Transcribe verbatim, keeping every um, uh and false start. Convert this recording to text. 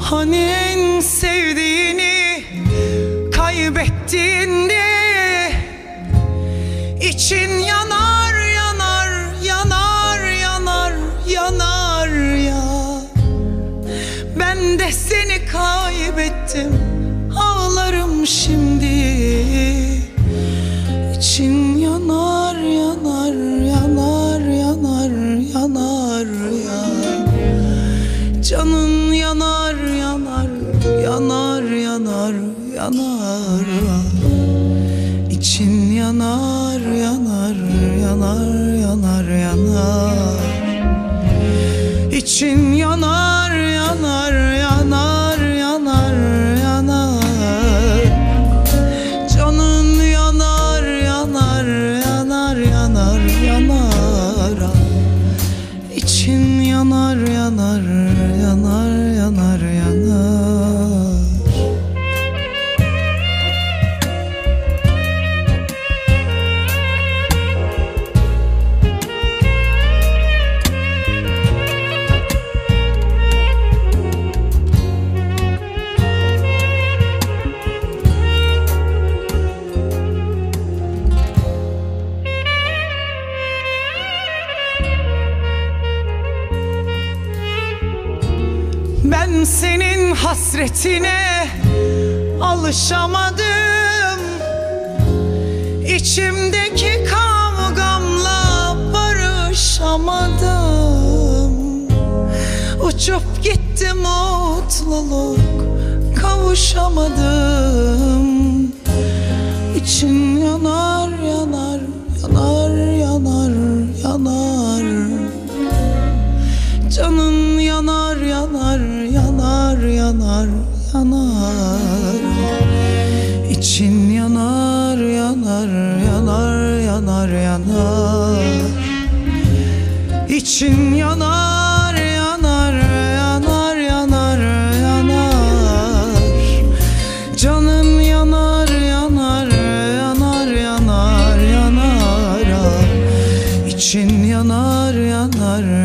Hani en sevdiğini kaybettiğinde için yanar yanar yanar yanar yanar ya. Ben de seni kaybettim, ağlarım şimdi. İçin yanar yanar yanar yanar yanar ya. Canın yanar yanar yanar yanar yanar ya. İçin yanar yanar yanar yanar yanar. İçin yanar yanar yanar yanar yanar. Canın yanar yanar yanar yanar yanar. İçin yanar yanar yanar yanar yanar. Ben senin hasretine alışamadım. İçimdeki kavgamla barışamadım. Uçup gitti mutluluk, kavuşamadım. İçin yanar yanar yanar yanar yanar. Canın yanar yanar yanar yanar yanar. İçin yanar yanar yanar yanar yanar. İçin yanar yanar yanar yanar yanar. Canın yanar yanar yanar yanar yanar. İçin yanar yanar